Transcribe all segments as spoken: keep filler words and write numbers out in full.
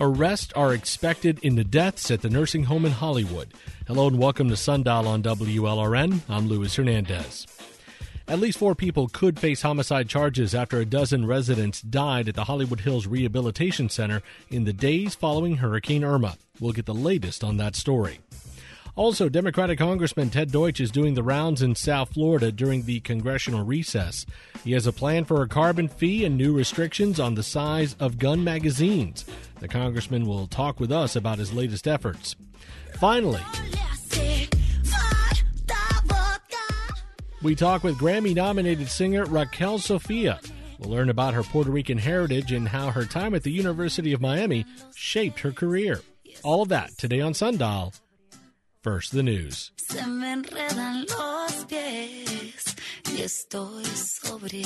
Arrests are expected in the deaths at the nursing home in Hollywood. Hello and welcome to Sundial on W L R N. I'm Luis Hernandez. At least four people could face homicide charges after a dozen residents died at the Hollywood Hills Rehabilitation Center in the days following Hurricane Irma. We'll get the latest on that story. Also, Democratic Congressman Ted Deutsch is doing the rounds in South Florida during the congressional recess. He has a plan for a carbon fee and new restrictions on the size of gun magazines. The congressman will talk with us about his latest efforts. Finally, we talk with Grammy-nominated singer Raquel Sofia. We'll learn about her Puerto Rican heritage and how her time at the University of Miami shaped her career. All of that today on Sundial. First, the news. Se me enredan los pies y estoy sobria.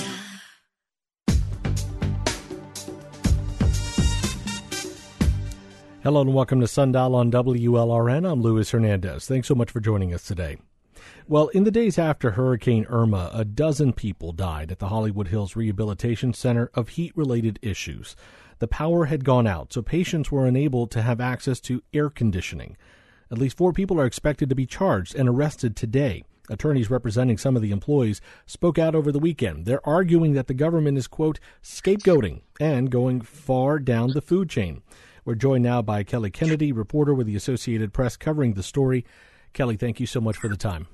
Hello and welcome to Sundial on W L R N. I'm Luis Hernandez. Thanks so much for joining us today. Well, in the days after Hurricane Irma, a dozen people died at the Hollywood Hills Rehabilitation Center of heat-related issues. The power had gone out, so patients were unable to have access to air conditioning. At least four people are expected to be charged and arrested today. Attorneys representing some of the employees spoke out over the weekend. They're arguing that the government is, quote, scapegoating and going far down the food chain. We're joined now by Kelly Kennedy, reporter with the Associated Press covering the story. Kelly, thank you so much for the time.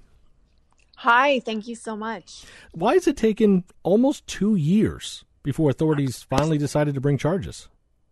Hi, thank you so much. Why has it taken almost two years before authorities finally decided to bring charges?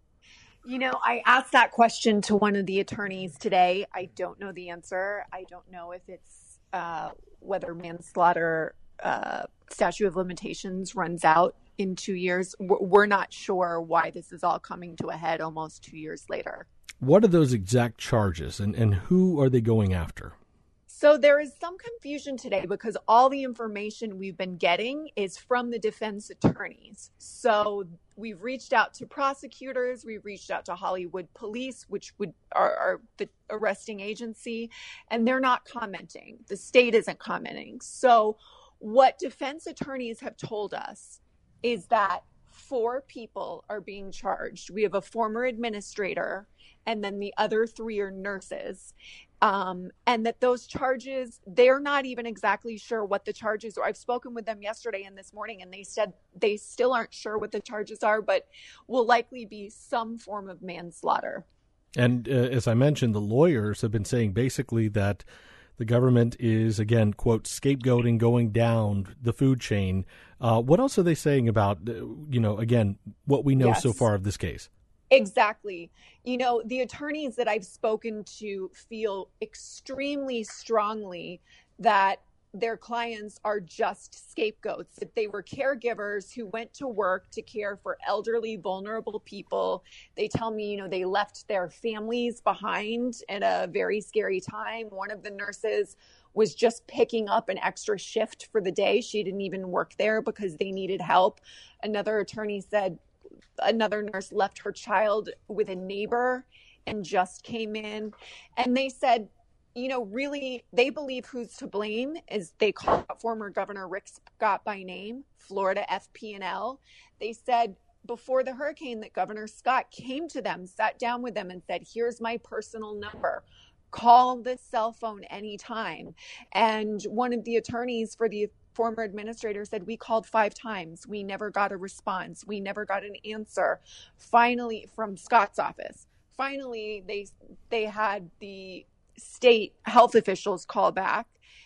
You know, I asked that question to one of the attorneys today. I don't know the answer. I don't know if it's uh, whether manslaughter uh, statute of limitations runs out in two years. We're not sure why this is all coming to a head almost two years later. What are those exact charges and, and who are they going after? So there is some confusion today because all the information we've been getting is from the defense attorneys. So we've reached out to prosecutors, we've reached out to Hollywood police, which would are, are the arresting agency, and they're not commenting. The state isn't commenting. So what defense attorneys have told us is that four people are being charged. We have a former administrator, and then the other three are nurses. Um, and that those charges, they're not even exactly sure what the charges are. I've spoken with them yesterday and this morning, and they said they still aren't sure what the charges are, but will likely be some form of manslaughter. And uh, as I mentioned, the lawyers have been saying basically that the government is, again, quote, scapegoating, going down the food chain. Uh, what else are they saying about, uh, you know, again, what we know Yes. so far of this case? Exactly. You know, the attorneys that I've spoken to feel extremely strongly that their clients are just scapegoats, that they were caregivers who went to work to care for elderly, vulnerable people. They tell me, you know, they left their families behind at a very scary time. One of the nurses was just picking up an extra shift for the day. She didn't even work there because they needed help. Another attorney said, another nurse left her child with a neighbor and just came in. And they said, you know, really, they believe who's to blame is they call former Governor Rick Scott by name, Florida F P and L. They said before the hurricane that Governor Scott came to them, sat down with them and said, here's my personal number. Call this cell phone anytime. And one of the attorneys for the former administrator said, we called five times. We never got a response. We never got an answer. Finally, from Scott's office, finally, they they had the state health officials call back.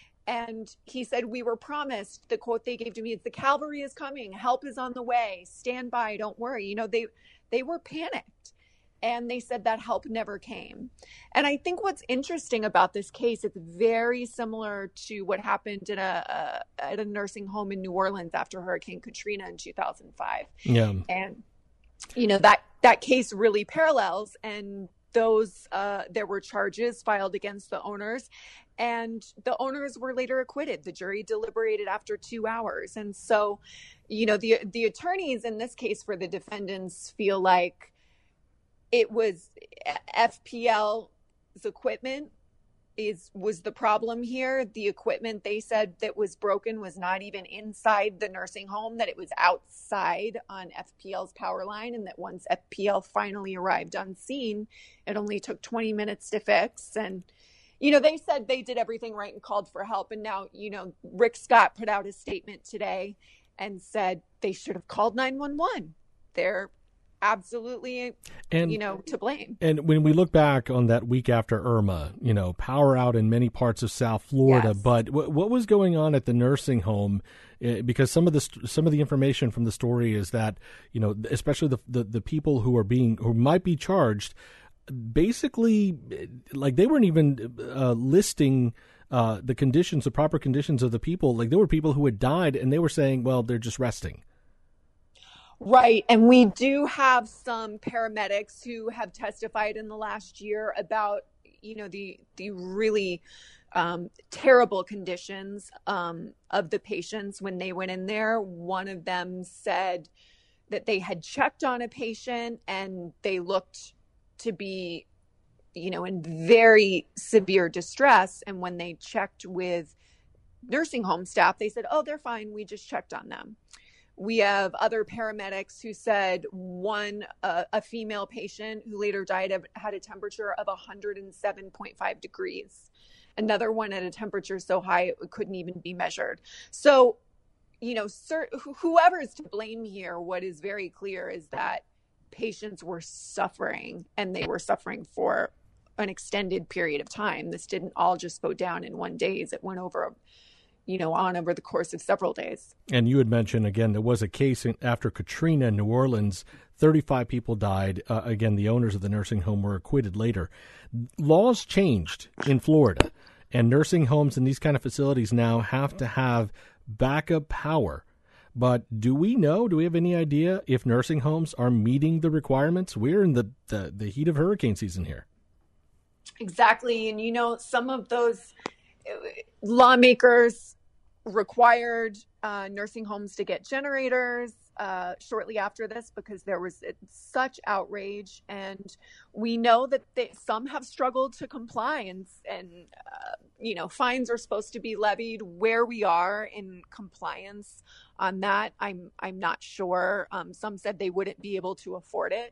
And he said, we were promised, the quote they gave to me is, the cavalry is coming. Help is on the way. Stand by. Don't worry. You know, they they were panicked. And they said that help never came. And I think what's interesting about this case, it's very similar to what happened in a, a at a nursing home in New Orleans after Hurricane Katrina in two thousand five. Yeah. And, you know, that, that case really parallels. And those, uh, there were charges filed against the owners. And the owners were later acquitted. The jury deliberated after two hours. And so, you know, the the attorneys in this case for the defendants feel like it was F P L's equipment is was the problem here. The equipment they said that was broken was not even inside the nursing home, that it was outside on F P L's power line, and that once F P L finally arrived on scene, it only took twenty minutes to fix. And, you know, they said they did everything right and called for help. And now, you know, Rick Scott put out a statement today and said they should have called nine one one. They're absolutely, and, you know, to blame. And when we look back on that week after Irma, you know, power out in many parts of South Florida, yes. but w- what was going on at the nursing home? Uh, because some of the st- some of the information from the story is that, you know, especially the, the the people who are being who might be charged, basically, like they weren't even uh, listing uh, the conditions, the proper conditions of the people. Like there were people who had died, and they were saying, well, they're just resting. Right. And we do have some paramedics who have testified in the last year about, you know, the the really um, terrible conditions um, of the patients when they went in there. One of them said that they had checked on a patient and they looked to be, you know, in very severe distress. And when they checked with nursing home staff, they said, oh, they're fine. We just checked on them. We have other paramedics who said one, uh, a female patient who later died of, had a temperature of one hundred seven point five degrees. Another one at a temperature so high it couldn't even be measured. So, you know, sir, whoever is to blame here, what is very clear is that patients were suffering, and they were suffering for an extended period of time. This didn't all just go down in one day. It went over a you know, on over the course of several days. And you had mentioned, again, there was a case in, after Katrina in New Orleans, thirty-five people died. Uh, again, the owners of the nursing home were acquitted later. Laws changed in Florida, and nursing homes and these kind of facilities now have to have backup power. But do we know, do we have any idea if nursing homes are meeting the requirements? We're in the, the, the heat of hurricane season here. Exactly. And, you know, some of those lawmakers required uh, nursing homes to get generators uh, shortly after this because there was such outrage. And we know that they, some have struggled to comply, and, and uh, you know, fines are supposed to be levied. Where we are in compliance on that, I'm I'm not sure. Um, some said they wouldn't be able to afford it.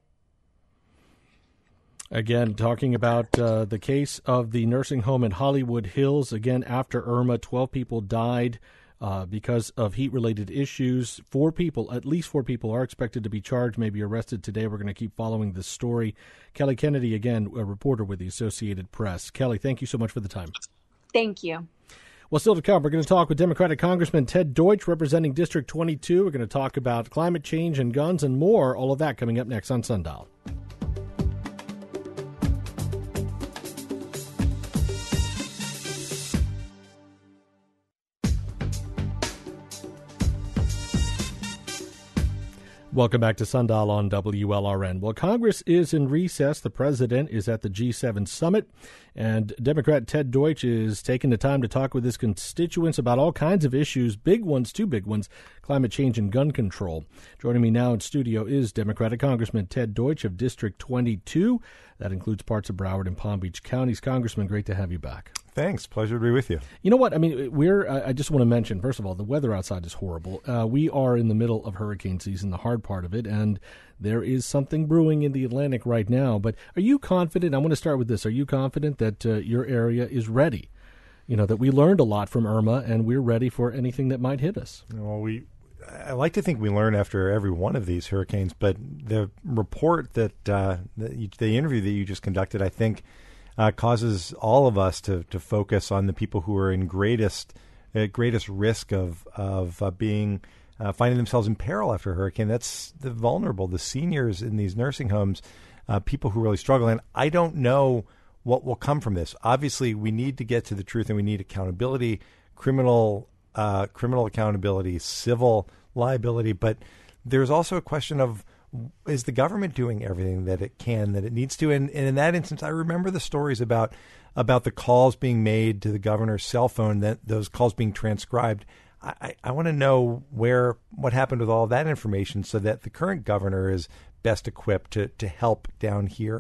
Again, talking about uh, the case of the nursing home in Hollywood Hills. Again, after Irma, twelve people died uh, because of heat-related issues. Four people, at least four people, are expected to be charged, maybe arrested today. We're going to keep following this story. Kelly Kennedy, again, a reporter with the Associated Press. Kelly, thank you so much for the time. Thank you. Well, still to come, we're going to talk with Democratic Congressman Ted Deutsch, representing District twenty-two. We're going to talk about climate change and guns and more. All of that coming up next on Sundial. Welcome back to Sundial on W L R N. Well, Congress is in recess. The president is at the G seven summit, and Democrat Ted Deutsch is taking the time to talk with his constituents about all kinds of issues, big ones, two big ones, climate change and gun control. Joining me now in studio is Democratic Congressman Ted Deutsch of District twenty-two. That includes parts of Broward and Palm Beach counties. Congressman, great to have you back. Thanks. Pleasure to be with you. You know what? I mean, we're, I just want to mention, first of all, the weather outside is horrible. Uh, we are in the middle of hurricane season, the hard part of it, and there is something brewing in the Atlantic right now. But are you confident? I want to start with this. Are you confident that uh, your area is ready? You know, that we learned a lot from Irma, and we're ready for anything that might hit us? Well, we, I like to think we learn after every one of these hurricanes, but the report that, uh, that you, the interview that you just conducted, I think, Uh, causes all of us to, to focus on the people who are in greatest uh, greatest risk of of uh, being uh, finding themselves in peril after a hurricane. That's the vulnerable, the seniors in these nursing homes, uh, people who really struggle. And I don't know what will come from this. Obviously, we need to get to the truth, and we need accountability, criminal uh, criminal accountability, civil liability. But there's also a question of, is the government doing everything that it can, that it needs to? And, and in that instance, I remember the stories about about the calls being made to the governor's cell phone, that those calls being transcribed. I, I want to know where what happened with all of that information so that the current governor is best equipped to, to help down here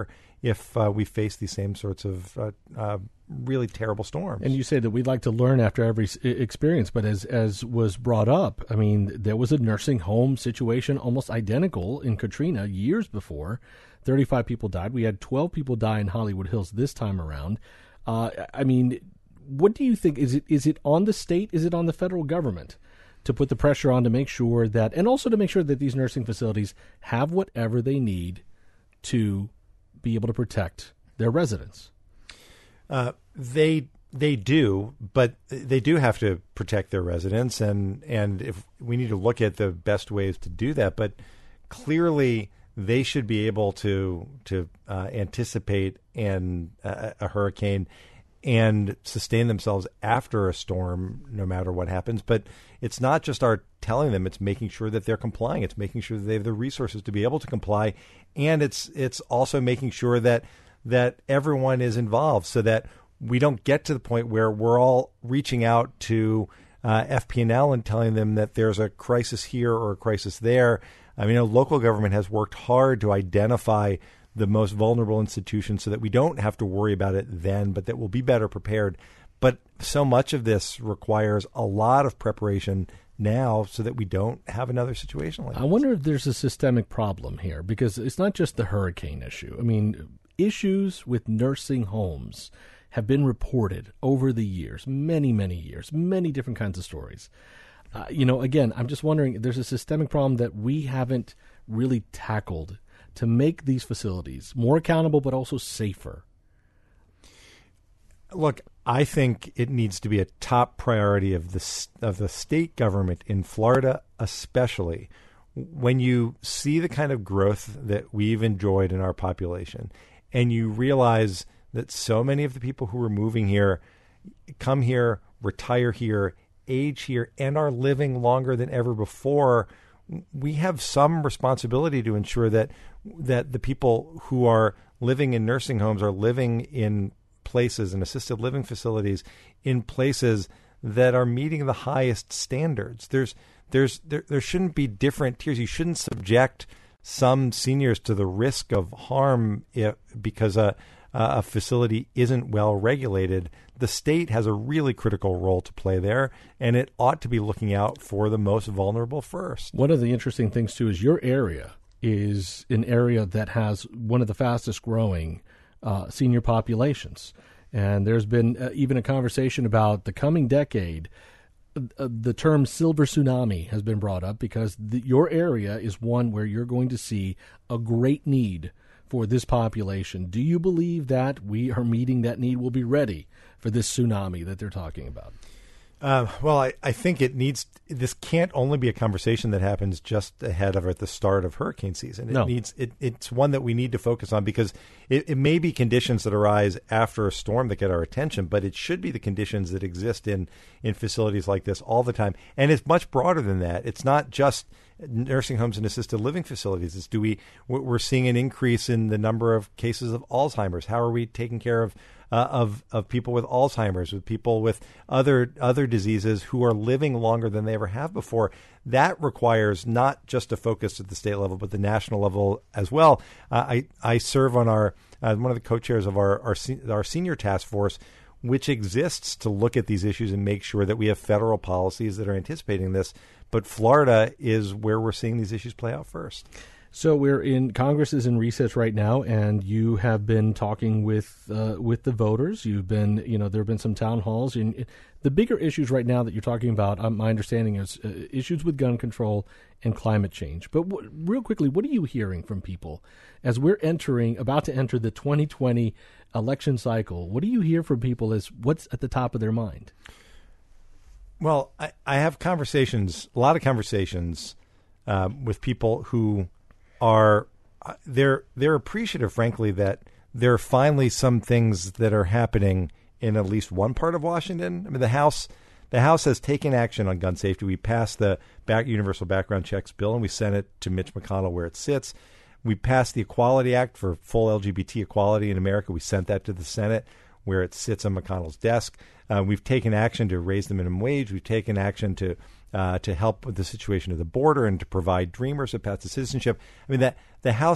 if uh, we face these same sorts of uh, uh, really terrible storms. And you say that we'd like to learn after every experience, but as as was brought up, I mean, there was a nursing home situation almost identical in Katrina years before. thirty-five people died. We had twelve people die in Hollywood Hills this time around. Uh, I mean, what do you think? Is it is it on the state? Is it on the federal government to put the pressure on to make sure that, and also to make sure that these nursing facilities have whatever they need to be able to protect their residents? Uh, they they do, but they do have to protect their residents, and and if we need to look at the best ways to do that, but clearly they should be able to to uh, anticipate and uh, a hurricane and sustain themselves after a storm, no matter what happens. But it's not just our telling them; it's making sure that they're complying. It's making sure that they have the resources to be able to comply, and it's it's also making sure that that everyone is involved, so that we don't get to the point where we're all reaching out to uh, F P and L and telling them that there's a crisis here or a crisis there. I mean, you know, local government has worked hard to identify the most vulnerable institutions so that we don't have to worry about it then, but that we'll be better prepared. But so much of this requires a lot of preparation now so that we don't have another situation like this. I wonder if there's a systemic problem here, because it's not just the hurricane issue. I mean, issues with nursing homes have been reported over the years, many, many years, many different kinds of stories. Uh, you know, again, I'm just wondering, there's a systemic problem that we haven't really tackled to make these facilities more accountable but also safer. Look, I think it needs to be a top priority of the of the state government in Florida, especially when you see the kind of growth that we've enjoyed in our population, and you realize that so many of the people who are moving here come here, retire here, age here, and are living longer than ever before. We have some responsibility to ensure that that the people who are living in nursing homes are living in places and assisted living facilities in places that are meeting the highest standards. There's there's there, there shouldn't be different tiers. You shouldn't subject some seniors to the risk of harm if, because a a facility isn't well regulated. The state has a really critical role to play there, and it ought to be looking out for the most vulnerable first. One of the interesting things, too, is your area is an area that has one of the fastest growing uh, senior populations. And there's been uh, even a conversation about the coming decade. Uh, the term silver tsunami has been brought up because the, your area is one where you're going to see a great need for this population. Do you believe that we are meeting that need? We'll be ready for this tsunami that they're talking about? Uh, well, I, I think it needs, this can't only be a conversation that happens just ahead of or at the start of hurricane season. It no. needs, it, it's one that we need to focus on because it, it may be conditions that arise after a storm that get our attention, but it should be the conditions that exist in, in facilities like this all the time. And it's much broader than that. It's not just nursing homes and assisted living facilities. It's do we, we're seeing an increase in the number of cases of Alzheimer's. How are we taking care of Uh, of of people with Alzheimer's, with people with other other diseases who are living longer than they ever have before? That requires not just a focus at the state level, but the national level as well. Uh, I I serve on our uh, one of the co-chairs of our our, se- our senior task force, which exists to look at these issues and make sure that we have federal policies that are anticipating this. But Florida is where we're seeing these issues play out first. So we're in, Congress is in recess right now, and you have been talking with uh, with the voters. You've been, you know, there have been some town halls. And the bigger issues right now that you're talking about, um, my understanding is uh, issues with gun control and climate change. But w- real quickly, what are you hearing from people as we're entering, about to enter the twenty twenty election cycle? What do you hear from people as what's at the top of their mind? Well, I, I have conversations, a lot of conversations uh, with people who are they're they're appreciative, frankly, that there are finally some things that are happening in at least one part of Washington. I mean, the House the House has taken action on gun safety. We passed the back universal background checks bill, and we sent it to Mitch McConnell where it sits. We passed the Equality Act for full L G B T equality in America. We sent that to the Senate where it sits on McConnell's desk. Uh, we've taken action to raise the minimum wage. We've taken action to uh, to help with the situation of the border and to provide Dreamers a path to citizenship. I mean, that the House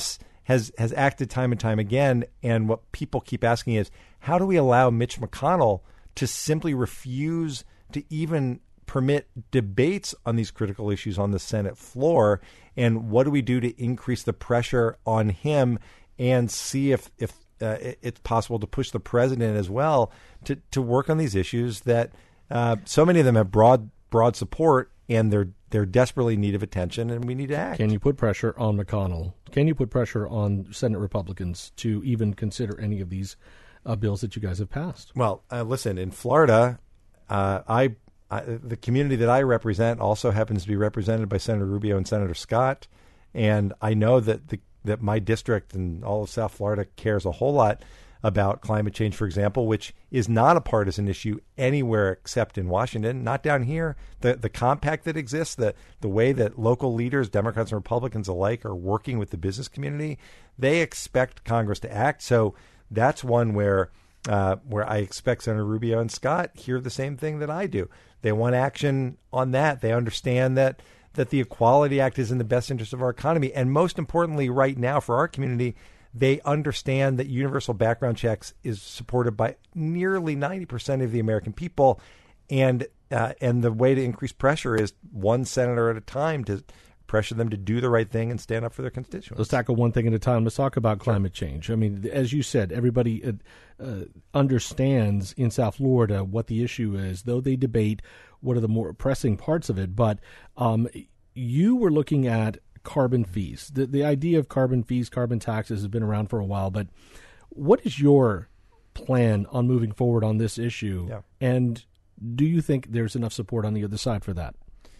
has has acted time and time again. And what people keep asking is, how do we allow Mitch McConnell to simply refuse to even permit debates on these critical issues on the Senate floor? And what do we do to increase the pressure on him and see if if uh, it's possible to push the president as well to, to work on these issues that uh, so many of them have broad broad support, and they're they're desperately in need of attention, and we need to act. Can you put pressure on McConnell? Can you put pressure on Senate Republicans to even consider any of these uh, bills that you guys have passed? Well, uh, listen, in Florida, uh, I, I the community that I represent also happens to be represented by Senator Rubio and Senator Scott, and I know that the that my district and all of South Florida cares a whole lot about climate change, for example, which is not a partisan issue anywhere except in Washington, not down here. The the compact that exists, the the way that local leaders, Democrats and Republicans alike, are working with the business community, they expect Congress to act. So that's one where uh, where I expect Senator Rubio and Scott hear the same thing that I do. They want action on that. They understand that that the Equality Act is in the best interest of our economy. And most importantly, right now for our community, they understand that universal background checks is supported by nearly ninety percent of the American people. And uh, and the way to increase pressure is one senator at a time to pressure them to do the right thing and stand up for their constituents. Let's tackle one thing at a time. Let's talk about climate change. I mean, as you said, everybody uh, uh, understands in South Florida what the issue is, though they debate what are the more pressing parts of it. But um, you were looking at carbon fees. The, the idea of carbon fees, carbon taxes has been around for a while. But what is your plan on moving forward on this issue? Yeah. And do you think there's enough support on the other side for that?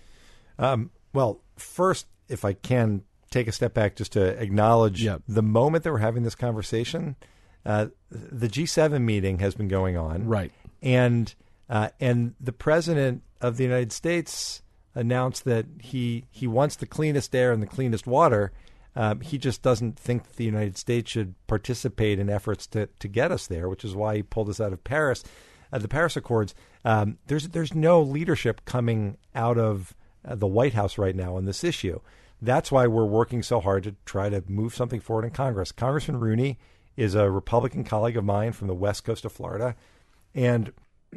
Um, well, first, if I can take a step back just to acknowledge yep. the moment that we're having this conversation, uh, the G seven meeting has been going on. Right. And uh, and the president of the United States announced that he, he wants the cleanest air and the cleanest water. Um, he just doesn't think that the United States should participate in efforts to, to get us there, which is why he pulled us out of Paris, uh, the Paris Accords. Um, there's there's no leadership coming out of uh, the White House right now on this issue. That's why we're working so hard to try to move something forward in Congress. Congressman Rooney is a Republican colleague of mine from the west coast of Florida, and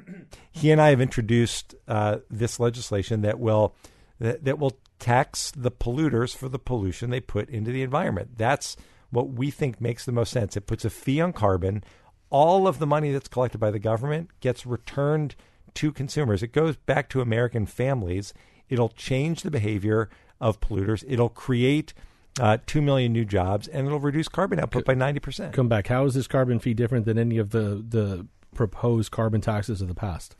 he and I have introduced uh, this legislation that will that, that will tax the polluters for the pollution they put into the environment. That's what we think makes the most sense. It puts a fee on carbon. All of the money that's collected by the government gets returned to consumers. It goes back to American families. It'll change the behavior of polluters. It'll create uh, two million new jobs, and it'll reduce carbon output by ninety percent. Come back. How is this carbon fee different than any of the, the proposed carbon taxes of the past?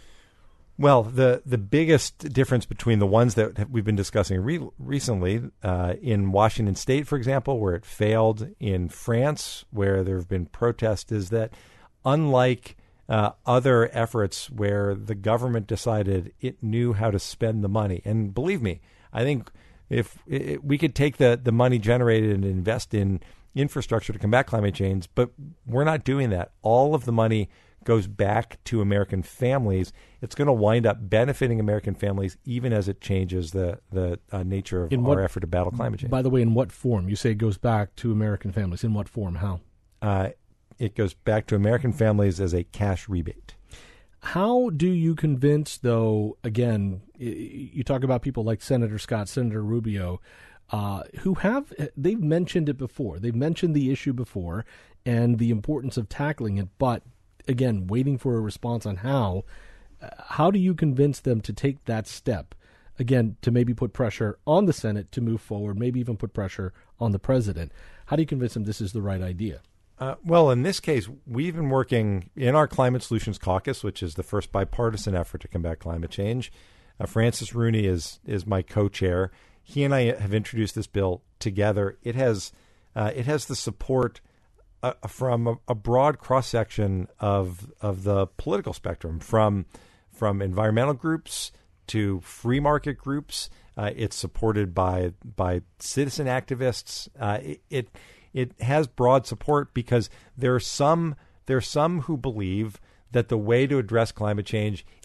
Well, the, the biggest difference between the ones that we've been discussing re- recently uh, in Washington State, for example, where it failed, in France, where there have been protests, is that unlike uh, other efforts where the government decided it knew how to spend the money, and believe me, I think if it, we could take the, the money generated and invest in infrastructure to combat climate change, but we're not doing that. All of the money goes back to American families. It's going to wind up benefiting American families, even as it changes the the uh, nature of in our what, effort to battle climate change. By the way, in what form? You say it goes back to American families. In what form? How? Uh, it goes back to American families as a cash rebate. How do you convince, though, again, you talk about people like Senator Scott, Senator Rubio, uh, who have, they've mentioned it before. They've mentioned the issue before and the importance of tackling it, but again, waiting for a response on how. How do you convince them to take that step, again, to maybe put pressure on the Senate to move forward, maybe even put pressure on the president? How do you convince them this is the right idea? Uh, well, in this case, we've been working in our Climate Solutions Caucus, which is the first bipartisan effort to combat climate change. Uh, Francis Rooney is is my co-chair. He and I have introduced this bill together. It has uh, it has the support uh, from a, a broad cross-section of of the political spectrum, from from environmental groups to free market groups. Uh, it's supported by by citizen activists. Uh, it, it It has broad support because there are some there are some who believe that the way to address climate change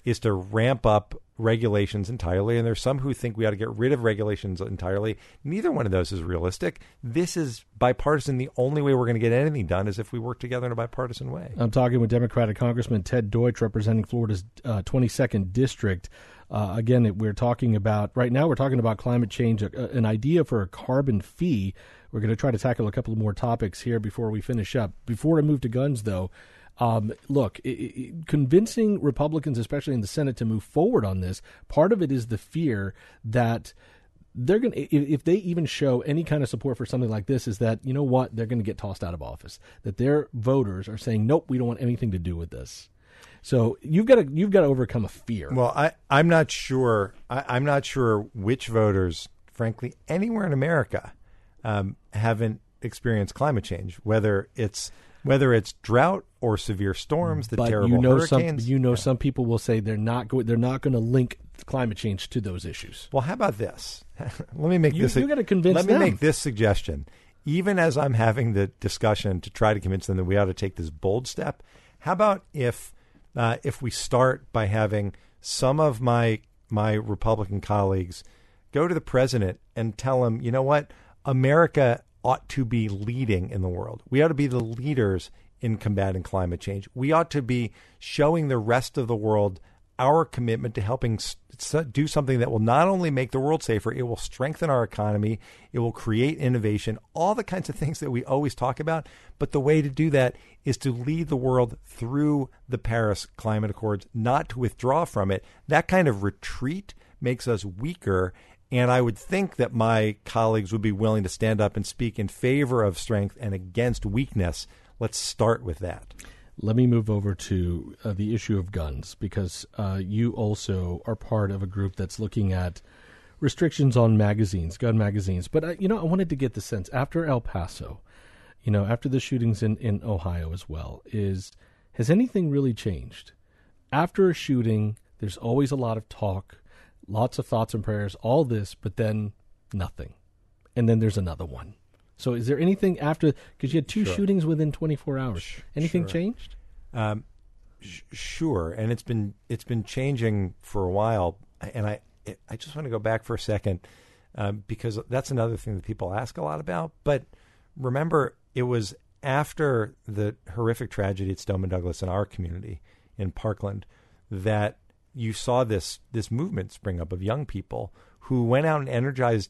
is to ramp up regulations entirely, and there's some who think we ought to get rid of regulations entirely. Neither one of those is realistic. This is bipartisan. The only way we're going to get anything done is if we work together in a bipartisan way. I'm talking with Democratic Congressman Ted Deutsch, representing Florida's uh, twenty-second district. Uh, again, it, we're talking about, right now we're talking about climate change, a, an idea for a carbon fee. We're going to try to tackle a couple of more topics here before we finish up. Before I move to guns, though, Um, look, it, it, convincing Republicans, especially in the Senate, to move forward on this, part of it is the fear that they're going to, if they even show any kind of support for something like this, is that, you know what, they're going to get tossed out of office, that their voters are saying, nope, we don't want anything to do with this. So you've got to, you've got to overcome a fear. Well, I, I'm not sure, I, I'm not sure which voters, frankly, anywhere in America um, haven't experienced climate change, whether it's Whether it's drought or severe storms, the but terrible you know hurricanes. Some, you know, yeah. some people will say they're not going. They're not going to link climate change to those issues. Well, how about this? Let me make you, this. You got to convince Let them. me make this suggestion. Even as I'm having the discussion to try to convince them that we ought to take this bold step, how about if uh, if we start by having some of my my Republican colleagues go to the president and tell him, you know what, America ought to be leading in the world. We ought to be the leaders in combating climate change. We ought to be showing the rest of the world our commitment to helping do something that will not only make the world safer, it will strengthen our economy, it will create innovation, all the kinds of things that we always talk about. But the way to do that is to lead the world through the Paris Climate Accords, not to withdraw from it. That kind of retreat makes us weaker. And I would think that my colleagues would be willing to stand up and speak in favor of strength and against weakness. Let's start with that. Let me move over to uh, the issue of guns, because uh, you also are part of a group that's looking at restrictions on magazines, gun magazines. But, uh, you know, I wanted to get the sense, after El Paso, you know, after the shootings in, in Ohio as well, is has anything really changed? After a shooting, there's always a lot of talk, lots of thoughts and prayers, all this, but then nothing. And then there's another one. So is there anything after, because you had two Sure. shootings within twenty-four hours, anything Sure. changed? Um, sh- sure. And it's been, it's been changing for a while. And I, I just want to go back for a second um, because that's another thing that people ask a lot about. But remember, it was after the horrific tragedy at Stoneman Douglas in our community in Parkland that you saw this this movement spring up of young people who went out and energized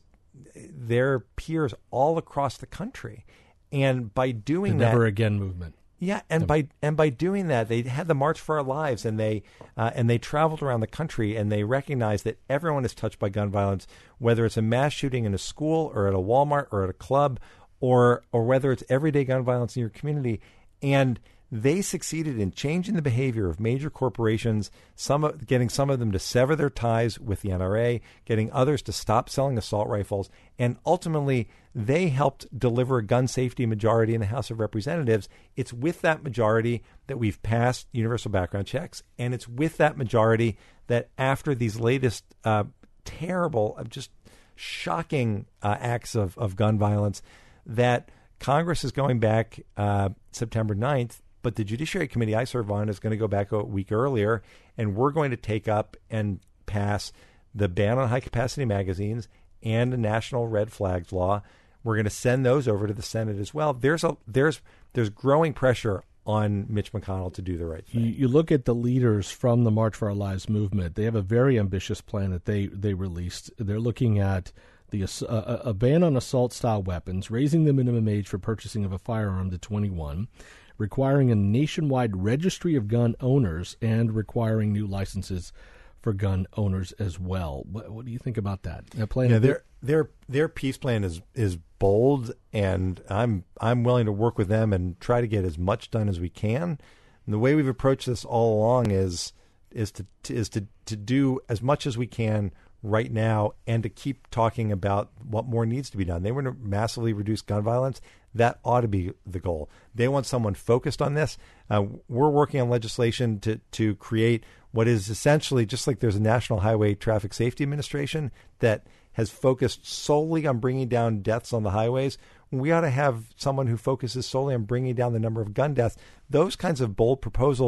their peers all across the country. And by doing the that, Never Again movement. yeah, and by and by doing that, they had the March for Our Lives, and they uh, and they traveled around the country, and they recognized that everyone is touched by gun violence, whether it's a mass shooting in a school or at a Walmart or at a club, or or whether it's everyday gun violence in your community. And they succeeded in changing the behavior of major corporations, some of, getting some of them to sever their ties with the N R A, getting others to stop selling assault rifles, and ultimately they helped deliver a gun safety majority in the House of Representatives. It's with that majority that we've passed universal background checks, and it's with that majority that after these latest uh, terrible, just shocking uh, acts of, of gun violence, that Congress is going back uh, September ninth. But the Judiciary Committee I serve on is going to go back a week earlier, and we're going to take up and pass the ban on high-capacity magazines and the national red flags law. We're going to send those over to the Senate as well. There's a there's there's growing pressure on Mitch McConnell to do the right thing. You, you look at the leaders from the March for Our Lives movement. They have a very ambitious plan that they, they released. They're looking at the uh, a ban on assault-style weapons, raising the minimum age for purchasing of a firearm to twenty-one, requiring a nationwide registry of gun owners, and requiring new licenses for gun owners as well. What, what do you think about that? That plan? Yeah, their their their peace plan is is bold, and I'm I'm willing to work with them and try to get as much done as we can. And the way we've approached this all along is is to, to is to, to do as much as we can right now, and to keep talking about what more needs to be done. They want to massively reduce gun violence. That ought to be the goal. They want someone focused on this. Uh, we're working on legislation to to create what is essentially, just like there's a National Highway Traffic Safety Administration that has focused solely on bringing down deaths on the highways, we ought to have someone who focuses solely on bringing down the number of gun deaths. Those kinds of bold proposals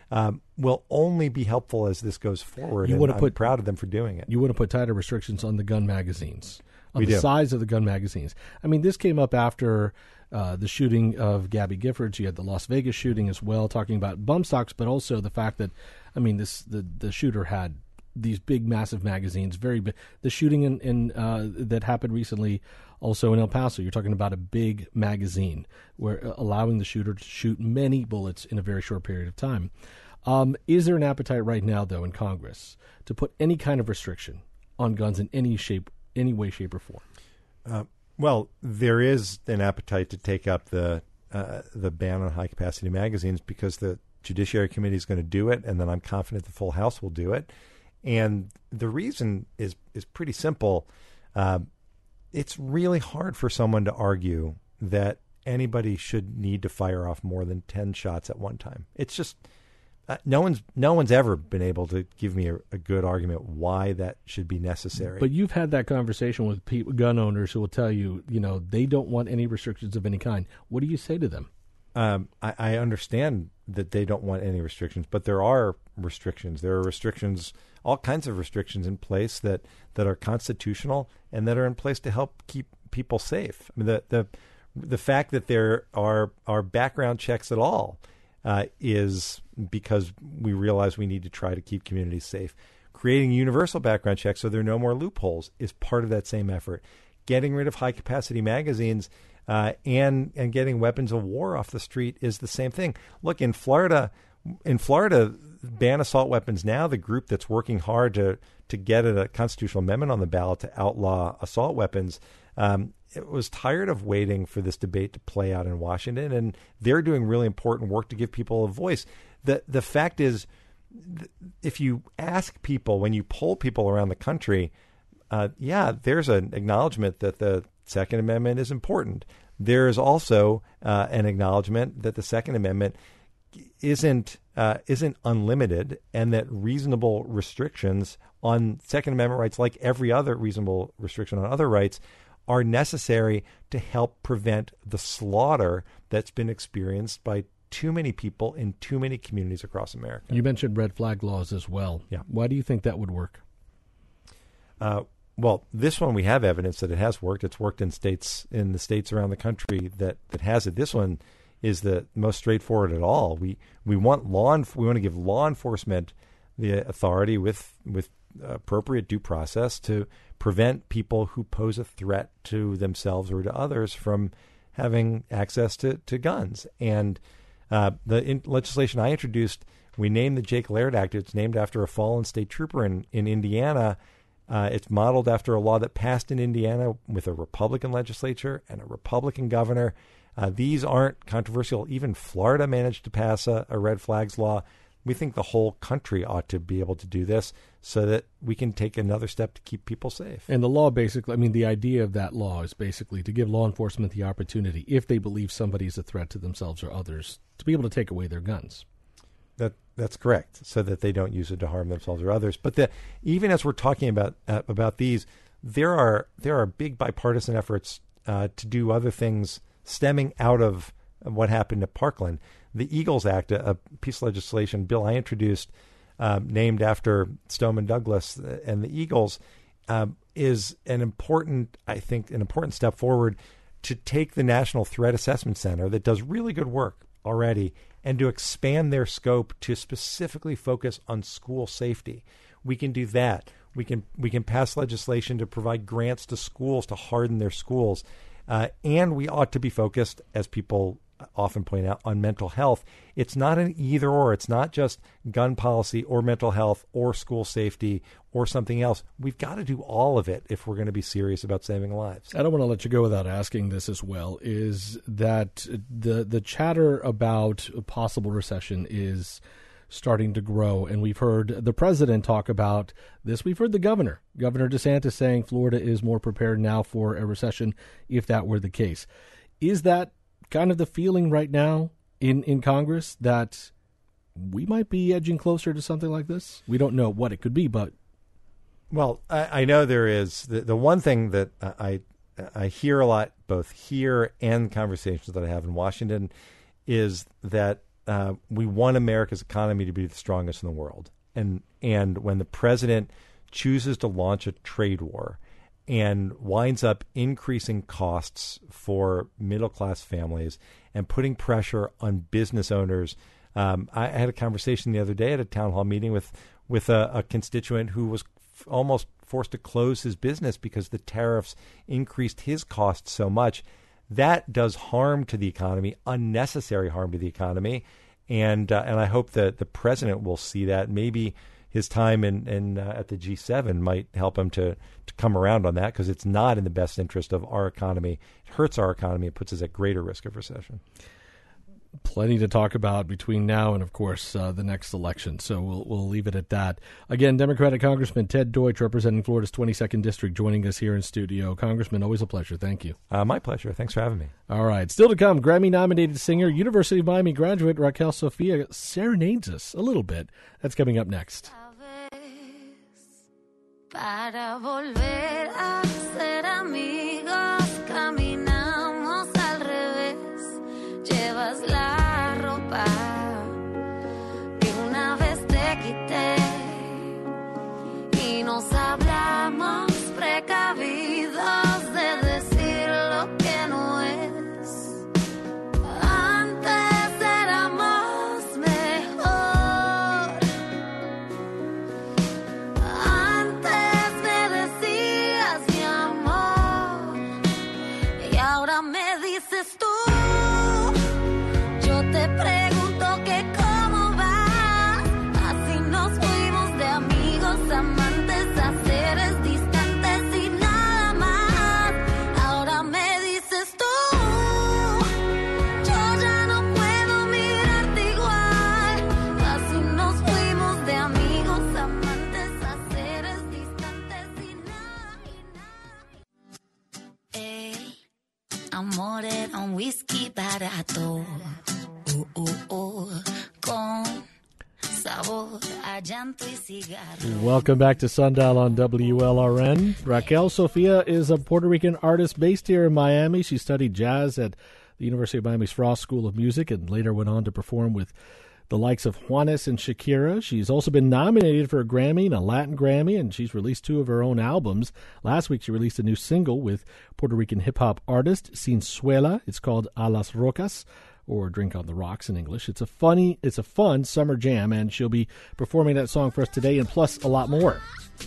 um, will only be helpful as this goes forward. You and want to I'm put, proud of them for doing it. You want to put tighter restrictions on the gun magazines, on we the do. size of the gun magazines. I mean, this came up after uh, the shooting of Gabby Giffords. You had the Las Vegas shooting as well, talking about bump stocks, but also the fact that, I mean, this the, the shooter had these big, massive magazines, very big. The shooting in, in uh, that happened recently also in El Paso, you're talking about a big magazine, where uh, allowing the shooter to shoot many bullets in a very short period of time. Um, is there an appetite right now, though, in Congress to put any kind of restriction on guns in any shape, any way, shape, or form? Uh, well, there is an appetite to take up the uh, the ban on high-capacity magazines because the Judiciary Committee is going to do it, and then I'm confident the full House will do it. And the reason is is pretty simple. Uh, it's really hard for someone to argue that anybody should need to fire off more than ten shots at one time. It's just uh, no one's no one's ever been able to give me a, a good argument why that should be necessary. But you've had that conversation with people, gun owners who will tell you, you know, they don't want any restrictions of any kind. What do you say to them? Um, I, I understand that they don't want any restrictions, but there are restrictions. There are restrictions, all kinds of restrictions in place that, that are constitutional and that are in place to help keep people safe. I mean, the the the fact that there are are background checks at all uh, is because we realize we need to try to keep communities safe. Creating universal background checks so there are no more loopholes is part of that same effort. Getting rid of high capacity magazines Uh, and and getting weapons of war off the street is the same thing. Look, in Florida, in Florida, ban assault weapons now. The group that's working hard to to get a constitutional amendment on the ballot to outlaw assault weapons, um, it was tired of waiting for this debate to play out in Washington, and they're doing really important work to give people a voice. the The fact is, if you ask people, when you poll people around the country, uh, yeah, there's an acknowledgement that the Second Amendment is important. There is also uh, an acknowledgement that the Second Amendment isn't uh, isn't unlimited, and that reasonable restrictions on Second Amendment rights, like every other reasonable restriction on other rights, are necessary to help prevent the slaughter that's been experienced by too many people in too many communities across America. You mentioned red flag laws as well. Yeah. Why do you think that would work? Uh, Well, this one we have evidence that it has worked. It's worked in states in the states around the country that, that has it. This one is the most straightforward at all. We we want law enf- we want to give law enforcement the authority with with appropriate due process to prevent people who pose a threat to themselves or to others from having access to, to guns. And uh, the in- legislation I introduced, we named the Jake Laird Act. It's named after a fallen state trooper in, in Indiana. Uh, it's modeled after a law that passed in Indiana with a Republican legislature and a Republican governor. Uh, these aren't controversial. Even Florida managed to pass a, a red flags law. We think the whole country ought to be able to do this so that we can take another step to keep people safe. And the law basically, I mean, the idea of that law is basically to give law enforcement the opportunity, if they believe somebody is a threat to themselves or others, to be able to take away their guns. That that's correct, so that they don't use it to harm themselves or others. But the, even as we're talking about uh, about these, there are there are big bipartisan efforts uh, to do other things stemming out of what happened at Parkland. The Eagles Act, a, a piece of legislation bill I introduced, uh, named after Stoneman Douglas and the Eagles, um, is an important, I think, an important step forward to take the National Threat Assessment Center that does really good work already and to expand their scope to specifically focus on school safety. We can do that. We can we can pass legislation to provide grants to schools to harden their schools. Uh, and we ought to be focused, as people often point out, on mental health. It's not an either or. It's not just gun policy or mental health or school safety or something else. We've got to do all of it if we're going to be serious about saving lives. I don't want to let you go without asking this as well, is that the the chatter about a possible recession is starting to grow. And we've heard the president talk about this. We've heard the governor, Governor DeSantis, saying Florida is more prepared now for a recession if that were the case. Is that kind of the feeling right now in, in Congress, that we might be edging closer to something like this? We don't know what it could be, but... Well, I, I know there is. The, the one thing that I I hear a lot, both here and conversations that I have in Washington, is that uh, we want America's economy to be the strongest in the world. And and when the president chooses to launch a trade war and winds up increasing costs for middle-class families and putting pressure on business owners, um, I had a conversation the other day at a town hall meeting with, with a, a constituent who was f- almost forced to close his business because the tariffs increased his costs so much. That does harm to the economy, unnecessary harm to the economy. And uh, and I hope that the president will see that. Maybe his time in, in uh, at the G seven might help him to, to come around on that, because it's not in the best interest of our economy. It hurts our economy. It puts us at greater risk of recession. Plenty to talk about between now and, of course, uh, the next election. So we'll we'll leave it at that. Again, Democratic Congressman Ted Deutsch, representing Florida's twenty-second District, joining us here in studio. Congressman, always a pleasure. Thank you. Uh, my pleasure. Thanks for having me. All right. Still to come, Grammy-nominated singer, University of Miami graduate Raquel Sofia serenades us a little bit. That's coming up next. Para volver a ser amigos, caminamos al revés. Llevas la ropa que una vez te quité y nos hablamos precavidos de decir lo que no es. Antes éramos mejor. Antes me decías mi amor y ahora me dices tú. Yo te pregunto que cómo vas. Así nos fuimos de amigos, amantes, a seres distantes y nada más. Ahora me dices tú. Yo ya no puedo mirarte igual. Así nos fuimos de amigos, amantes, a seres distantes y nada, y nada. Ey, amor era un whisky barato. Uh, uh, uh, con sabor a llanto y cigarro. Welcome back to Sundial on W L R N. Raquel Sofia is a Puerto Rican artist based here in Miami. She studied jazz at the University of Miami's Frost School of Music and later went on to perform with the likes of Juanes and Shakira. She's also been nominated for a Grammy and a Latin Grammy, and she's released two of her own albums. Last week, she released a new single with Puerto Rican hip-hop artist Sinzuela. It's called A Las Rocas, or Drink on the Rocks in English. It's a funny, it's a fun summer jam, and she'll be performing that song for us today, and plus a lot more.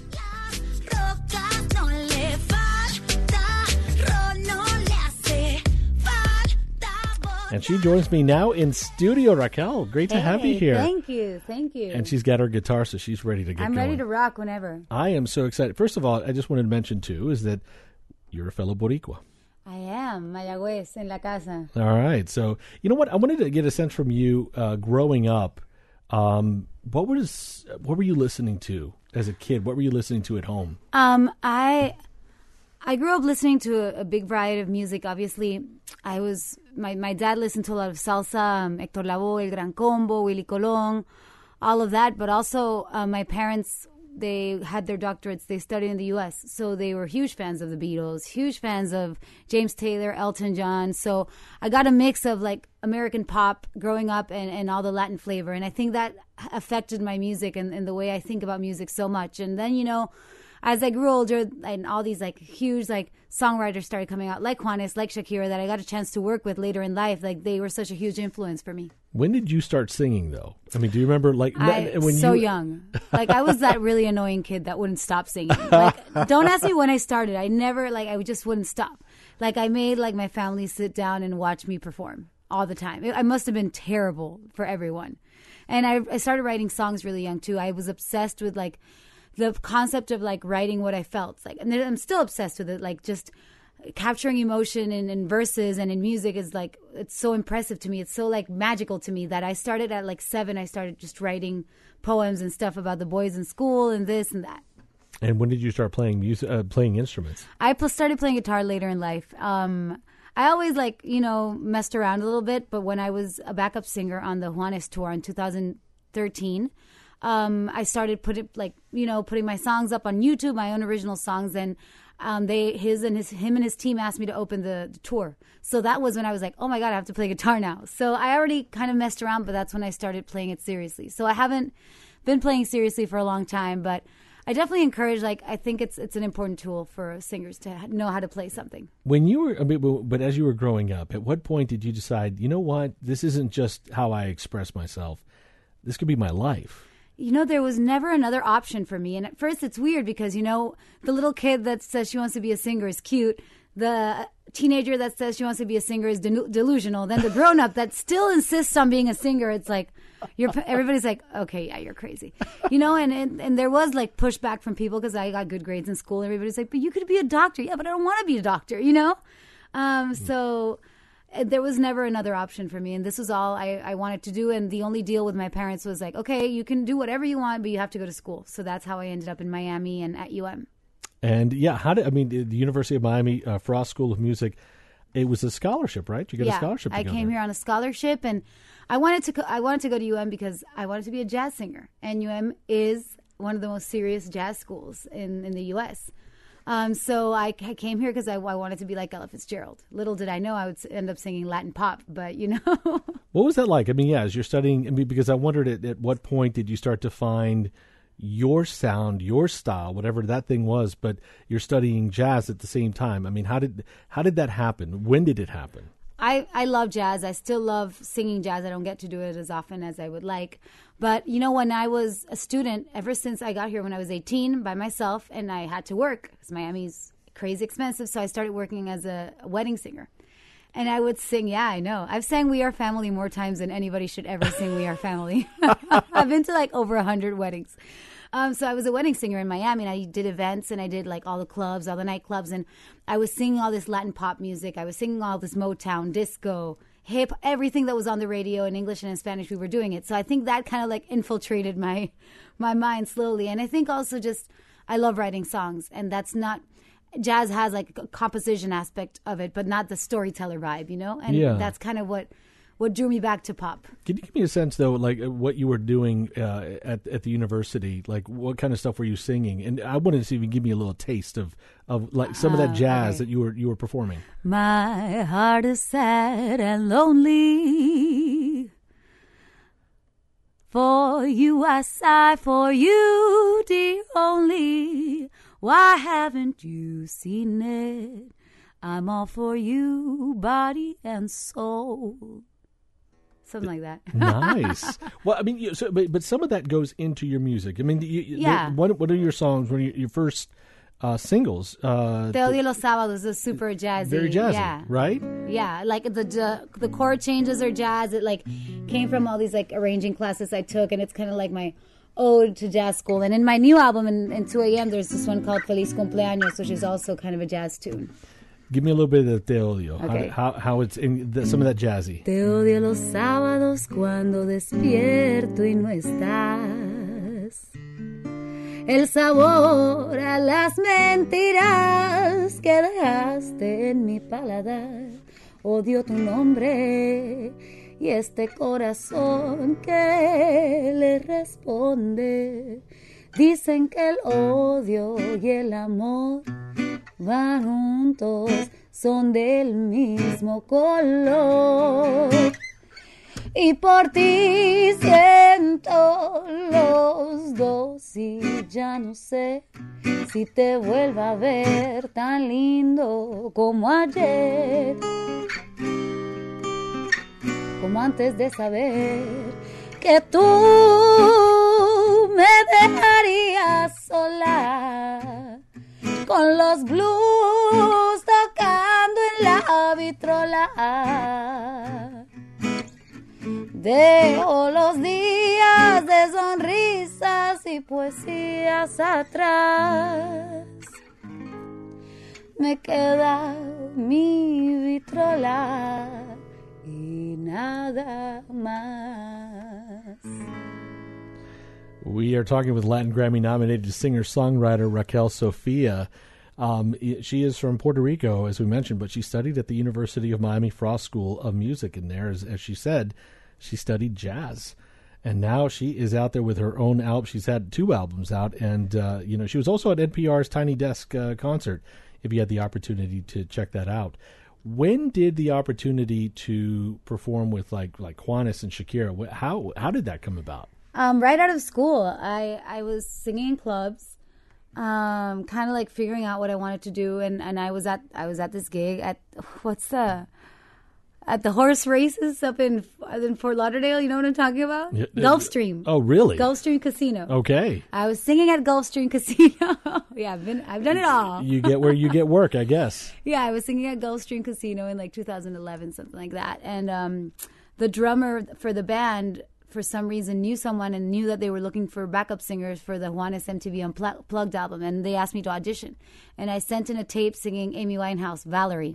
And she joins me now in studio. Raquel, great to hey, have you here. Thank you, thank you. And she's got her guitar, so she's ready to get I'm going. ready to rock whenever. I am so excited. First of all, I just wanted to mention, too, is that you're a fellow Boricua. I am, Mayagüez, en la casa. All right. So, you know what? I wanted to get a sense from you, uh, growing up, um, what was what were you listening to as a kid? What were you listening to at home? Um, I I grew up listening to a, a big variety of music. Obviously, I was my, my dad listened to a lot of salsa, um, Héctor Lavoe, El Gran Combo, Willie Colón, all of that. But also, uh, my parents, they had their doctorates. They studied in the U S, so they were huge fans of the Beatles, huge fans of James Taylor, Elton John. So I got a mix of like American pop growing up and, and all the Latin flavor. And I think that affected my music and, and the way I think about music so much. And then, you know, as I grew older and all these like huge like songwriters started coming out, like Juanes, like Shakira, that I got a chance to work with later in life, like they were such a huge influence for me. When did you start singing, though? I mean, do you remember, like, I, when so you... young. Like, I was that really annoying kid that wouldn't stop singing. Like, don't ask me when I started. I never, like, I just wouldn't stop. Like, I made, like, my family sit down and watch me perform all the time. I must have been terrible for everyone. And I, I started writing songs really young, too. I was obsessed with, like, the concept of, like, writing what I felt. Like, and I'm still obsessed with it, like, just capturing emotion in, in verses and in music is like, it's so impressive to me. It's so like magical to me that I started at like seven. I started just writing poems and stuff about the boys in school and this and that. And when did you start playing music, uh, playing instruments? I pl- started playing guitar later in life. Um, I always like, you know, messed around a little bit, but when I was a backup singer on the Juanes tour in two thousand thirteen, um, I started putting like, you know, putting my songs up on YouTube, my own original songs, and um, they his and his him and his team asked me to open the, the tour. So that was when I was like, oh my God, I have to play guitar now. So I already kind of messed around, but that's when I started playing it seriously. So I haven't been playing seriously for a long time, but I definitely encourage, like, I think it's it's an important tool for singers to know how to play something. When you were, I mean, but- but as you were growing up, at what point did you decide, you know what, this isn't just how I express myself, this could be my life? You know, there was never another option for me. And at first it's weird because, you know, the little kid that says she wants to be a singer is cute. The teenager that says she wants to be a singer is de- delusional. Then the grown-up that still insists on being a singer, it's like, you're, everybody's like, okay, yeah, you're crazy. You know, and, and, and there was like pushback from people because I got good grades in school. Everybody's like, but you could be a doctor. Yeah, but I don't want to be a doctor, you know? Um, so uh, there was never another option for me. And this was all I, I wanted to do. And the only deal with my parents was like, okay, you can do whatever you want, but you have to go to school. So that's how I ended up in Miami and at U M. And yeah, how did, I mean, the University of Miami uh, Frost School of Music, it was a scholarship, right? You got yeah, a scholarship to I go came there. here on a scholarship, and I wanted to. Co- I wanted to go to U M because I wanted to be a jazz singer, and U M is one of the most serious jazz schools in, in the U S. Um, so I, I came here because I, I wanted to be like Ella Fitzgerald. Little did I know I would s- end up singing Latin pop, but you know. What was that like? I mean, yeah, as you're studying, I mean, because I wondered at, at what point did you start to find your sound, your style, whatever that thing was, but you're studying jazz at the same time. I mean, how did how did that happen? When did it happen? I, I love jazz. I still love singing jazz. I don't get to do it as often as I would like. But, you know, when I was a student, ever since I got here when I was eighteen by myself, and I had to work because Miami's crazy expensive, so I started working as a, a wedding singer. And I would sing, yeah, I know. I've sang We Are Family more times than anybody should ever sing We Are Family. I've been to like over one hundred weddings. Um, so I was a wedding singer in Miami, and I did events, and I did like all the clubs, all the nightclubs, and I was singing all this Latin pop music. I was singing all this Motown, disco, hip, everything that was on the radio in English and in Spanish, we were doing it. So I think that kind of like infiltrated my my mind slowly. And I think also just I love writing songs, and that's not, jazz has like a composition aspect of it, but not the storyteller vibe, you know? And Yeah. that's kind of what what drew me back to pop. Can you give me a sense, though, like uh, what you were doing uh, at at the university? Like, what kind of stuff were you singing? And I wanted to see if you could give me a little taste of, of like some of that Uh, jazz okay. that you were you were performing. My heart is sad and lonely. For you I sigh, for you, dear only. Why haven't you seen it? I'm all for you, body and soul. Something like that. Nice. Well, I mean, you, so, but but some of that goes into your music. I mean, you, you- Yeah. the- What what are your songs? What are your, your first uh, singles? Uh, Te Odio Los Sábados is super jazzy. very jazzy, Yeah. right? Yeah, like the, the the chord changes are jazz. It like came from all these like arranging classes I took, and it's kind of like my ode to jazz school. And in my new album, in, in two a.m., there's this one called Feliz Cumpleaños, which is also kind of a jazz tune. Give me a little bit of the Te Odio. Okay. How, how how it's in the, some of that jazzy. Te odio los sábados cuando despierto y no estás. El sabor a las mentiras que dejaste en mi paladar. Odio tu nombre y este corazón que le responde. Dicen que el odio y el amor van juntos, son del mismo color. Y por ti siento los dos y ya no sé si te vuelva a ver tan lindo como ayer, como antes de saber que tú me dejarías sola con los blues tocando en la vitrola. Dejo los días de sonrisas y poesías atrás. Me queda mi vitrola y nada más. We are talking with Latin Grammy-nominated singer-songwriter Raquel Sofia. Um, she is from Puerto Rico, as we mentioned, but she studied at the University of Miami Frost School of Music. And there, as, as she said, she studied jazz. And now she is out there with her own album. She's had two albums out, and uh, you know she was also at N P R's Tiny Desk uh, concert. If you had the opportunity to check that out, when did the opportunity to perform with like like Juanes and Shakira? wh- How how did that come about? Um, right out of school, I, I was singing in clubs, um, kind of like figuring out what I wanted to do, and, and I was at I was at this gig at what's the at the horse races up in in Fort Lauderdale. You know what I'm talking about? Yeah, uh, Gulfstream. Oh, really? Gulfstream Casino. Okay. I was singing at Gulfstream Casino. yeah, I've been I've done it all. You get where you get work, I guess. Yeah, I was singing at Gulfstream Casino in like two thousand eleven, something like that. And um, the drummer for the band, for some reason, knew someone and knew that they were looking for backup singers for the Juanes M T V Unplugged album. And they asked me to audition. And I sent in a tape singing Amy Winehouse, Valerie.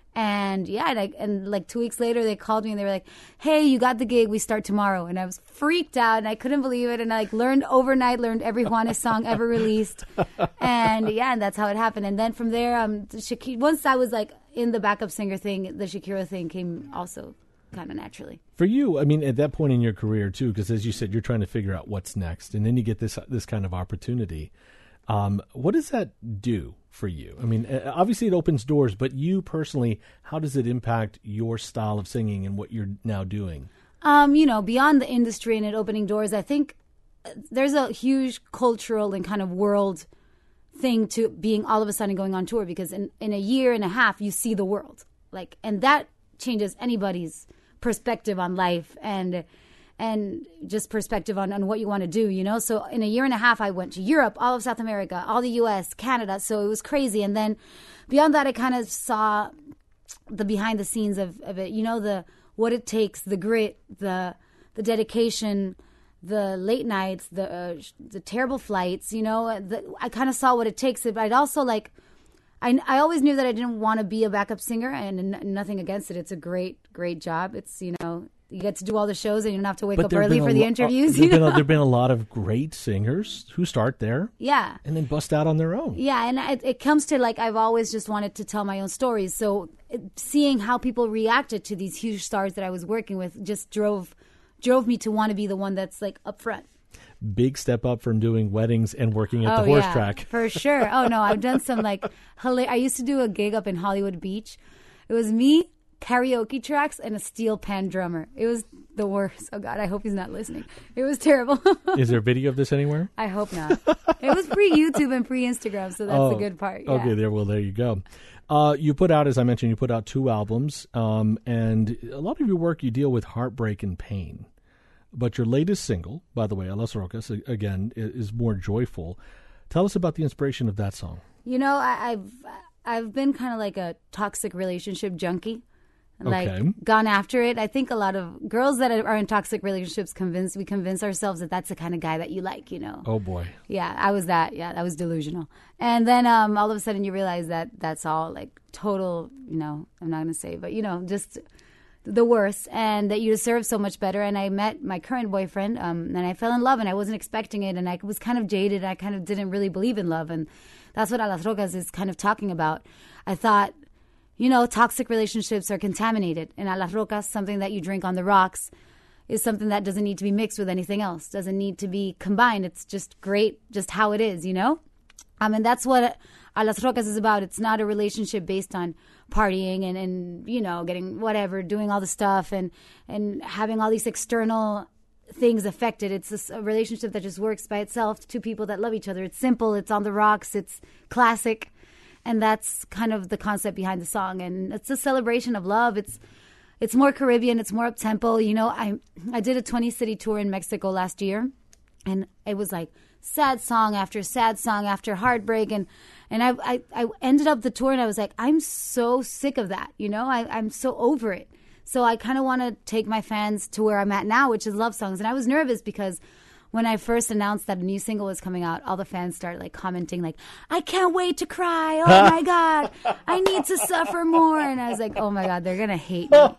And yeah, and, I, and like two weeks later, they called me and they were like, "Hey, you got the gig. We start tomorrow." And I was freaked out and I couldn't believe it. And I like learned overnight, learned every Juanes song ever released. And yeah, and that's how it happened. And then from there, um, Shakira, once I was like in the backup singer thing, the Shakira thing came also kind of naturally. For you, I mean, at that point in your career too, because as you said, you're trying to figure out what's next, and then you get this this kind of opportunity. Um, what does that do for you? I mean, uh, obviously it opens doors, but you personally, how does it impact your style of singing and what you're now doing? Um, you know, beyond the industry and it opening doors, I think there's a huge cultural and kind of world thing to being all of a sudden going on tour, because in, in a year and a half, you see the world. Like, and that changes anybody's perspective on life and and just perspective on, on what you want to do, you know? So in a year and a half, I went to Europe, all of South America, all the U S, Canada. So it was crazy. And then beyond that, I kind of saw the behind the scenes of, of it, you know, the what it takes, the grit, the the dedication, the late nights, the uh, the terrible flights, you know? The, I kind of saw what it takes. But I'd also like, I, I always knew that I didn't want to be a backup singer, and n- nothing against it. It's a great, great job. It's, you know, you get to do all the shows and you don't have to wake But up there've early been for a the lo- interviews. Uh, you there've, been a, know? there've been a lot of great singers who start there Yeah. and then bust out on their own. Yeah, and it, it comes to, like, I've always just wanted to tell my own stories. So it, seeing how people reacted to these huge stars that I was working with just drove drove me to want to be the one that's, like, up front. Big step up from doing weddings and working at Oh, the horse yeah, track. for sure. Oh, no, I've done some, like, hila- I used to do a gig up in Hollywood Beach. It was me, karaoke tracks, and a steel pan drummer. It was the worst. Oh, God, I hope he's not listening. It was terrible. Is there a video of this anywhere? I hope not. It was pre-YouTube and pre-Instagram, so that's Oh, the good part. Yeah. Okay, there. Well, there you go. Uh, you put out, as I mentioned, you put out two albums, um, and a lot of your work you deal with heartbreak and pain. But your latest single, by the way, A Las Rocas, again, i- is more joyful. Tell us about the inspiration of that song. You know, I, I've I've been kind of like a toxic relationship junkie. Like Okay. gone after it. I think a lot of girls that are in toxic relationships convince we convince ourselves that that's the kind of guy that you like, you know. Oh, boy. Yeah, I was that. Yeah, I was delusional. And then um, all of a sudden you realize that that's all like total, you know, I'm not going to say, but, you know, just the worst, and that you deserve so much better. And I met my current boyfriend, um, and I fell in love, and I wasn't expecting it, and I was kind of jaded. I kind of didn't really believe in love, and that's what A Las Rocas is kind of talking about. I thought, you know, toxic relationships are contaminated, and A Las Rocas, something that you drink on the rocks, is something that doesn't need to be mixed with anything else, doesn't need to be combined. It's just great, just how it is, you know? Um, and that's what A Las Rocas is about. It's not a relationship based on partying and, and you know, getting whatever, doing all the stuff and, and having all these external things affected. It's just a relationship that just works by itself, two people that love each other. It's simple, it's on the rocks, it's classic. And that's kind of the concept behind the song. And it's a celebration of love. It's it's more Caribbean. It's more up-tempo. You know, I I did a twenty-city tour in Mexico last year. And it was like sad song after sad song after heartbreak. And, and I, I, I ended up the tour and I was like, I'm so sick of that. You know, I, I'm so over it. So I kind of want to take my fans to where I'm at now, which is love songs. And I was nervous because when I first announced that a new single was coming out, all the fans started like commenting like, I can't wait to cry. Oh my God, I need to suffer more. And I was like, oh my God, they're going to hate me.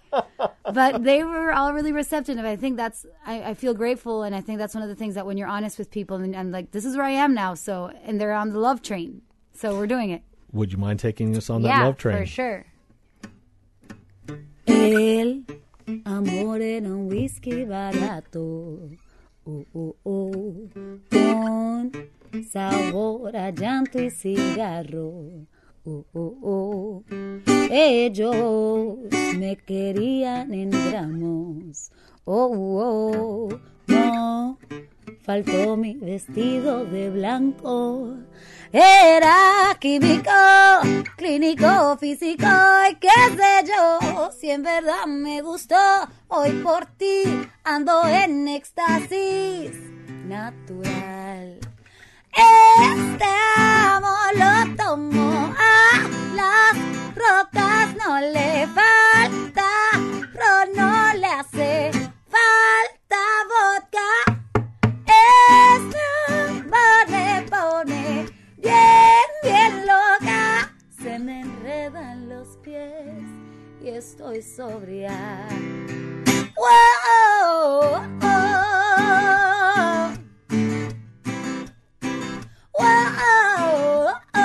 But they were all really receptive. And I think that's, I, I feel grateful. And I think that's one of the things that when you're honest with people and I'm like, this is where I am now. So, and they're on the love train. So we're doing it. Would you mind taking us on that Yeah, love train? for sure. El amor era un whisky barato. uh, uh, uh, con sabor a llanto y cigarro. Uh, uh, uh. Ellos me querían en gramos. Oh, oh, no, faltó mi vestido de blanco. Era químico, clínico, físico, y qué sé yo. Si en verdad me gustó, hoy por ti ando en éxtasis natural. Este amor lo tomo a las rocas, no le falta ron, no le hace falta vodka. Este amor me pone bien, bien loca. Se me enredan los pies y estoy sobria. Wow, oh, oh. Wow,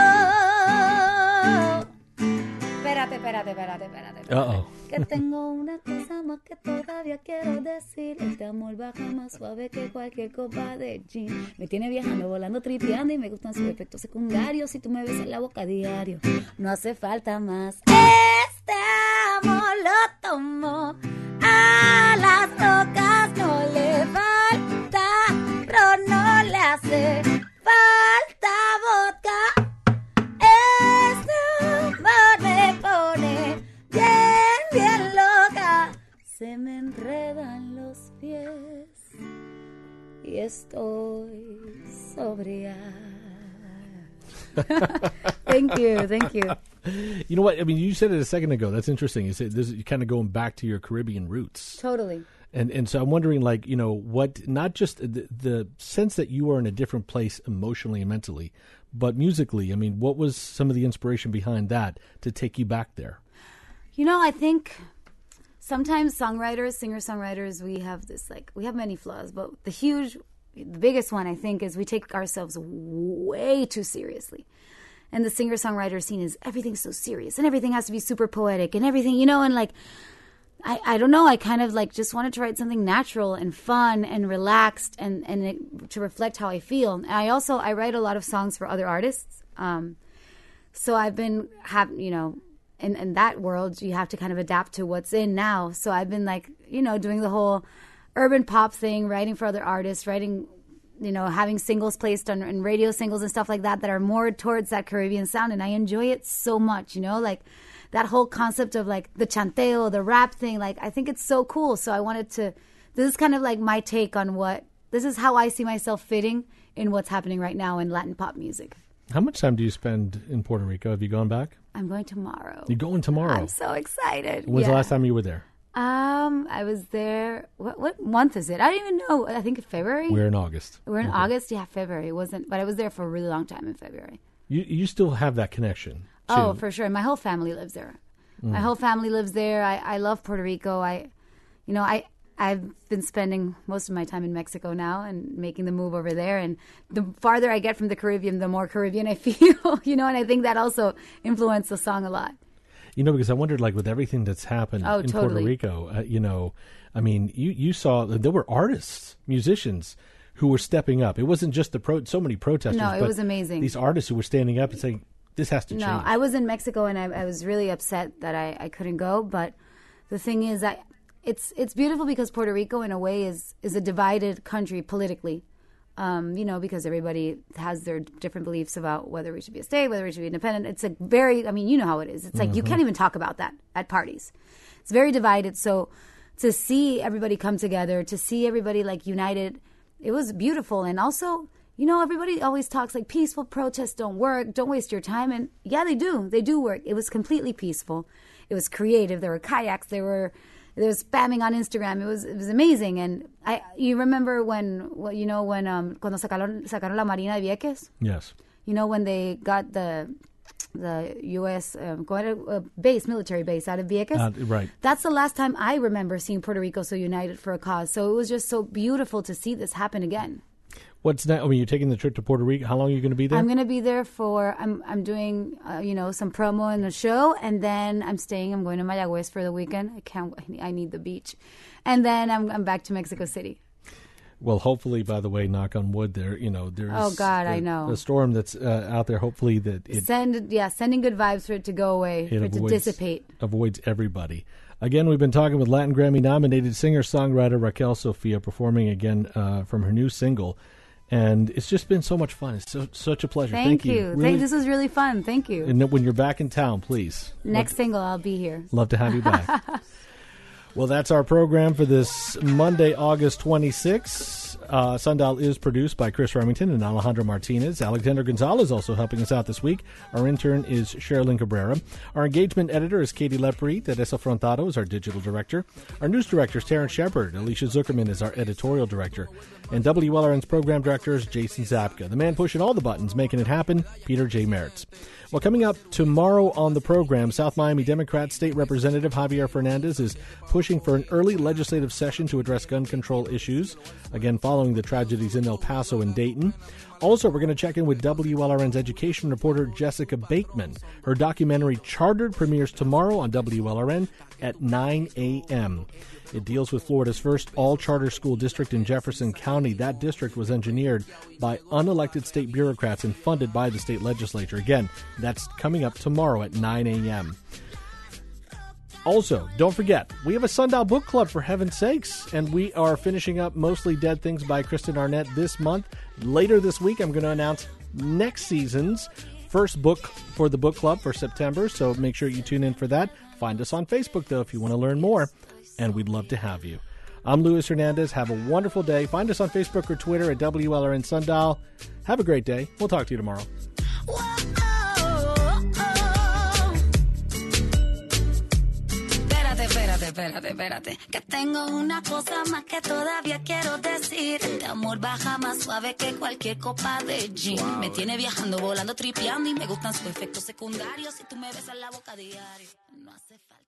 oh. Espérate, espérate, espérate, espérate. espérate. Uh-oh. Que tengo una cosa más que todavía quiero decir. Este amor baja más suave que cualquier copa de gin. Me tiene viajando, volando, tripeando y me gustan sus efectos secundarios. Si tú me ves en la boca a diario, no hace falta más. Este amor lo tomo a las rocas, no le falta ron, no le hace falta vodka. Este amor me pone bien, bien loca. Se me enredan los pies y estoy sobria. Thank you, thank you. You know what? I mean, you said it a second ago. That's interesting. You said this is kind of going back to your Caribbean roots. Totally. And and so I'm wondering, like, you know, what, not just the, the sense that you are in a different place emotionally and mentally, but musically, I mean, what was some of the inspiration behind that to take you back there? You know, I think sometimes songwriters, singer-songwriters, we have this, like, we have many flaws, but the huge, the biggest one, I think, is we take ourselves way too seriously. And the singer-songwriter scene is everything's so serious and everything has to be super poetic and everything, you know, and like, I, I don't know, I kind of like just wanted to write something natural and fun and relaxed and, and it, to reflect how I feel. And I also, I write a lot of songs for other artists. Um, so I've been, have you know, in, in that world, you have to kind of adapt to what's in now. So I've been like, you know, doing the whole urban pop thing, writing for other artists, writing, you know, having singles placed on and radio singles and stuff like that that are more towards that Caribbean sound. And I enjoy it so much, you know, like that whole concept of like the chanteo, the rap thing. Like, I think it's so cool. So I wanted to, this is kind of like my take on what, this is how I see myself fitting in what's happening right now in Latin pop music. How much time do you spend in Puerto Rico? Have you gone back? I'm going tomorrow. You're going tomorrow? I'm so excited. When's yeah. the last time you were there? Um, I was there. What what month is it? I don't even know. I think it's February. We're in August. We're in okay. August. Yeah, February. It wasn't, but I was there for a really long time in February. You you still have that connection. Oh, to, for sure. My whole family lives there. Mm. My whole family lives there. I, I love Puerto Rico. I, you know, I I've been spending most of my time in Mexico now and making the move over there. And the farther I get from the Caribbean, the more Caribbean I feel. You know, and I think that also influenced the song a lot. You know, because I wondered, like, with everything that's happened oh, in totally. Puerto Rico, uh, you know, I mean, you, you saw there were artists, musicians who were stepping up. It wasn't just the pro, so many protesters. No, it but was amazing. These artists who were standing up and saying, this has to no, change. No, I was in Mexico and I, I was really upset that I, I couldn't go. But the thing is, I, it's it's beautiful because Puerto Rico, in a way, is is a divided country politically. Um, you know, because everybody has their different beliefs about whether we should be a state, whether we should be independent. It's a very, I mean, you know how it is. It's like mm-hmm. you can't even talk about that at parties. It's very divided. So to see everybody come together, to see everybody like united, it was beautiful. And also, you know, everybody always talks like peaceful protests don't work. Don't waste your time. And yeah, they do. They do work. It was completely peaceful. It was creative. There were kayaks. There were... There was spamming on Instagram. It was it was amazing. And I you remember when well, you know when um cuando sacaron sacaron la Marina de Vieques? Yes. You know when they got the the U S um, going to a base military base out of Vieques. Uh, right. That's the last time I remember seeing Puerto Rico so united for a cause. So it was just so beautiful to see this happen again. What's that? I mean, you're taking the trip to Puerto Rico. How long are you going to be there? I'm going to be there for, I'm I'm doing, uh, you know, some promo in the show, and then I'm staying, I'm going to Mayagüez for the weekend. I can't, I need the beach. And then I'm I'm back to Mexico City. Well, hopefully, by the way, knock on wood, there, you know, there's Oh, God, a, I know. a storm that's uh, out there. Hopefully that it Send yeah, sending good vibes for it to go away, it for it to avoids, dissipate. avoids everybody. Again, we've been talking with Latin Grammy-nominated singer-songwriter Raquel Sofia, performing again uh, from her new single. And it's just been so much fun. It's so, such a pleasure. Thank, Thank you. you. Really, Thank, this was really fun. Thank you. and when you're back in town, please. Next love, single, I'll be here. love to have you back. Well, that's our program for this Monday, August twenty-sixth. Uh, Sundial is produced by Chris Remington and Alejandro Martinez. Alexander Gonzalez also helping us out this week. Our intern is Sherilyn Cabrera. Our engagement editor is Katie Lepre. Teresa Frontado is our digital director. Our news director is Terrence Shepard. Alicia Zuckerman is our editorial director. And W L R N's program director is Jason Zapka. The man pushing all the buttons, making it happen, Peter J. Mertz. Well, coming up tomorrow on the program, South Miami Democrat State Representative Javier Fernandez is pushing for an early legislative session to address gun control issues, again following the tragedies in El Paso and Dayton. Also, we're going to check in with W L R N's education reporter Jessica Bateman. Her documentary Chartered premieres tomorrow on W L R N at nine a.m. It deals with Florida's first all-charter school district in Jefferson County. That district was engineered by unelected state bureaucrats and funded by the state legislature. Again, that's coming up tomorrow at nine a.m. Also, don't forget, we have a Sundial Book Club, for heaven's sakes, and we are finishing up Mostly Dead Things by Kristen Arnett this month. Later this week, I'm going to announce next season's first book for the book club for September, so make sure you tune in for that. Find us on Facebook, though, if you want to learn more, and we'd love to have you. I'm Luis Hernandez. Have a wonderful day. Find us on Facebook or Twitter at W L R N Sundial. Have a great day. We'll talk to you tomorrow. Espérate, espérate, espérate, que tengo una cosa más que todavía quiero decir. Este amor baja más suave que cualquier copa de gin. Me tiene viajando, volando, tripeando y me gustan sus efectos secundarios. Si tú me besas la boca diario, no hace falta.